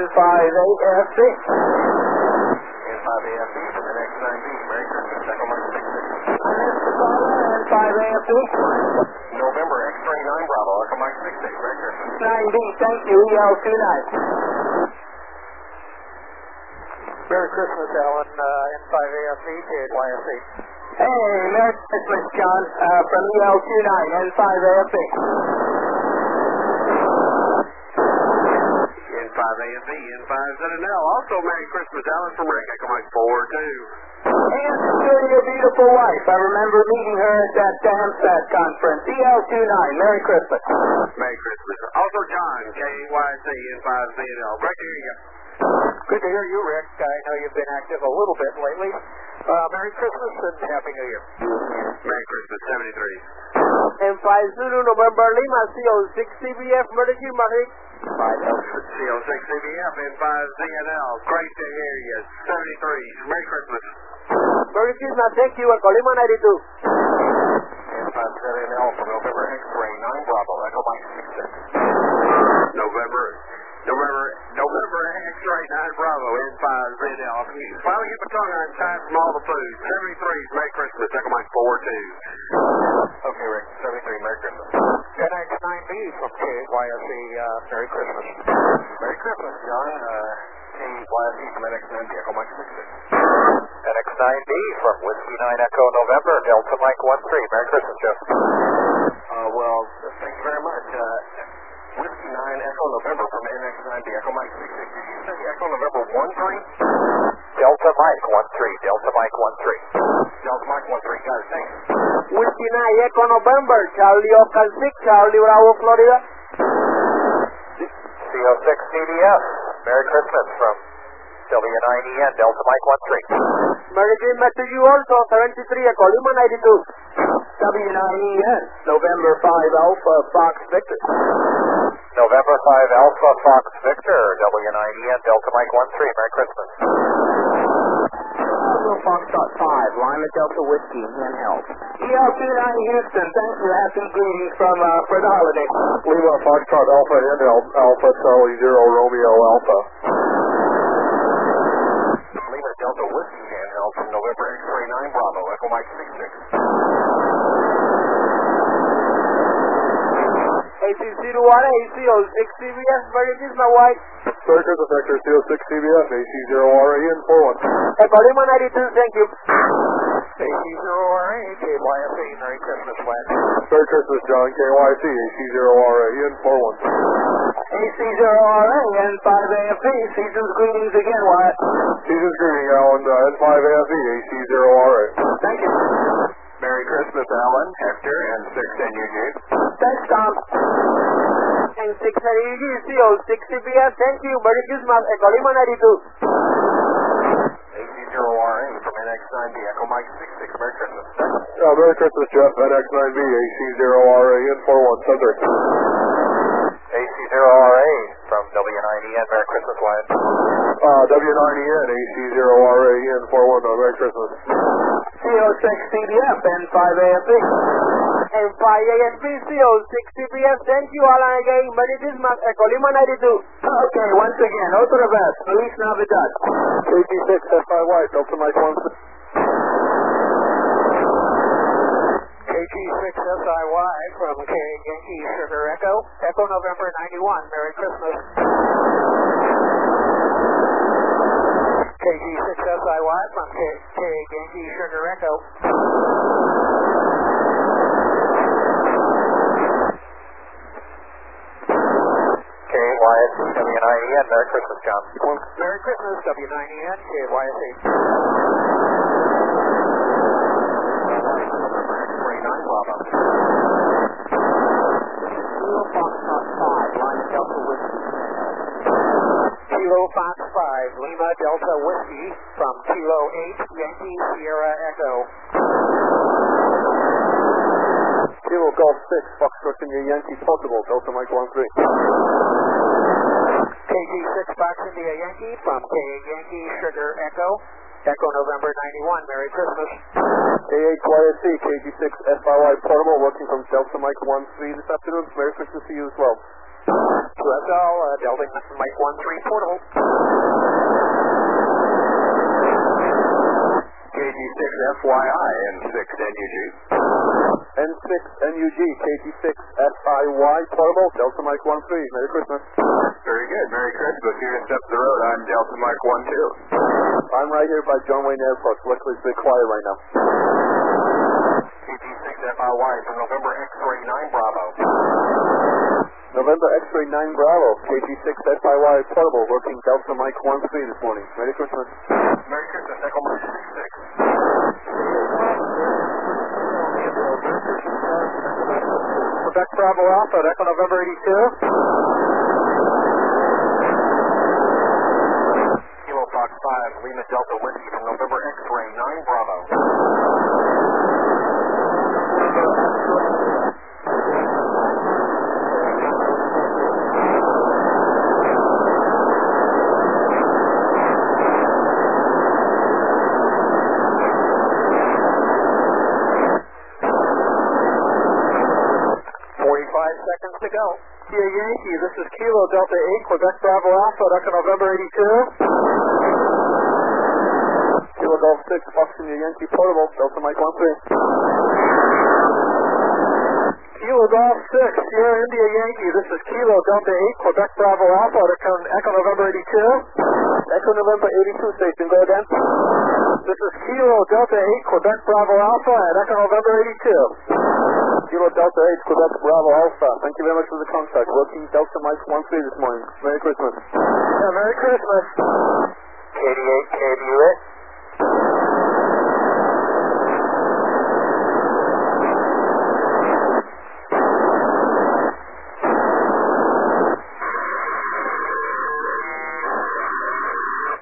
N5AFC. N5AFC from NX9B. Merry Christmas. Echo Mike 66. N5AFC. November X-Ray 9 Bravo. Echo Mike 66. Merry Christmas. 9B, thank you. EL29. Merry Christmas, Alan. N5AFC, KYSC. Hey, Merry Christmas, John, from EL29, N5AFC. N5AFC, N5ZNL. Also, Merry Christmas, Alan from Rick. Echo Mike 42. And to your beautiful wife. I remember meeting her at that DAMSAT conference. EL29, Merry Christmas. Merry Christmas. Also, John, KYC, N5ZNL. Rick, here you go. Good to hear you, Rick. I know you've been active a little bit lately. Merry Christmas and Happy New Year. Merry Christmas, 73. M5 Zulu, November Lima, CO6 CBF, Mercy Marik. CO6 CBF, N5ZNL. Great to hear you. 73. Merry Christmas. Merry Christmas, thank you, at Colima 92. N5ZNL from November X-Ray 9 Bravo, Echo Mike 66. November X-Ray 9 Bravo, N5ZNL. Finally get my tongue untied from all the food. 73, Merry Christmas, Echo Mike 42. Okay, Rick, 73, Merry Christmas. NX9B from KYSC, Merry Christmas. Merry Christmas, John. KYSC from NX9B, Echo Mike 66. NX9B from Whiskey 9 Echo November, Delta Mike 13. Merry Christmas, Jeff. Well, thank you very much. Whiskey 9 Echo November from NX9B, Echo Mike 66. Did you say Echo November 13? Delta Mike 13, Delta Mike 13. Delta Mike 13, got it, thanks. Whiskey 9 Echo November, Charlie Oscar 6, Charlie Bravo, Florida. CO6 CDF, Merry Christmas from W9EN, Delta Mike 13. Merry Christmas to you also, 73 Echo Lima 92. W9EN, November 5 Alpha, Fox Victor. November 5 Alpha, Fox Victor, W9EN, Delta Mike 13, Merry Christmas. Foxtrot 5, Lima Delta Whiskey, in health. EL29 Houston, thank you. Happy greetings from Fred Holiday. Lima Foxtrot Alpha and Alpha Charlie 0 Romeo Alpha. Lima Delta Whiskey handheld from November X-Ray 9 Bravo, Echo Mike 66. AC01, AC06 CBS, Merry Christmas, my wife. Merry Christmas, Vector CO6 CBF, AC0RAN 41. Echo Lima 92, thank you. AC0RA, KYSA, Merry Christmas, Wes. Merry Christmas, John, KYC, AC0RAN 41. AC0RA, N5AFC, season's greetings again, Wyatt. Season's greeting, Alan, N5AFC, AC0RA. Thank you. Merry Christmas, Alan, Hector, and 6NUG. Thanks, Tom. And 6NUG, CO6 CBS, thank you. Merry Christmas, Echo Lima 92. AC0RA from NX9B, Echo Mike 66, Merry Christmas. Merry Christmas, Jeff, NX9B, AC0RAN 41, Thunder. AC0RA from W9EN, Merry Christmas, Wyatt. W9EN, AC0RAN 41, Merry Christmas. CO6 CBF, N5AFC. N5AFC, CO6 CBF, thank you, Alan, again. Merry Christmas, Echo Lima 92. Okay, once again, otra vez, Feliz Navidad. KG6 SIY, Delta Mike 16. KG6 SIY from K Yankee Sugar Echo, Echo November 91, Merry Christmas. KG6 SIY from K Yankee Sugar Echo. KYSC W9EN, Merry Christmas, John. Merry Christmas, W9EN, KYSC. X-Ray 9 Bravo. Kilo Foxtrot 5, Lima Delta Whiskey. Kilo Fox 5, Lima Delta Whiskey from Kilo 8, Yankee Sierra Echo. Kilo Golf 6, Foxtrot India Yankee Possible, Delta Mike 13. KG6 Fox India Yankee from K Yankee Sugar Echo, Echo November 91, Merry Christmas. KHYSC, KG6 SIY Portable, working from Delta Mike 13 this afternoon. Merry Christmas to you as well. QSL, Delta Mike 13 portable. KG6 FYI and 6 NUG. N6 NUG, KG6 FIY portable, Delta Mike 13. Merry Christmas. Very good. Merry Christmas. Here to step the road. I'm Delta Mike 12. I'm right here by John Wayne Airport. Luckily it's a bit quiet right now. KG6 FIY from November X-ray 9 Bravo. November X-ray 9 Bravo, KG6 FIY portable, working Delta Mike 13 this morning. Merry Christmas. Merry Christmas, Echo Mike 66. Quebec Bravo Alpha, Echo November 82. Kilo Fox 5, Lima Delta Whiskey from November X-ray 9 Bravo. Seconds to go. Kia Yankee, this is Kilo Delta 8, Quebec Bravo Alpha, Echo November 82. Kilo Golf 6, Foxtrot Yankee portable, Delta Mike 13. Kilo Golf 6, Sierra India Yankee, this is Kilo Delta 8, Quebec Bravo Alpha, Echo November 82. Echo November 82 station, go again. This is Kilo Delta 8, Quebec Bravo Alpha, at Echo November 82. Kilo Delta 8, Quebec Bravo Alpha. Thank you very much for the contact. Working Delta Mike 13 this morning. Merry Christmas. Yeah, Merry Christmas. KD8, KD8.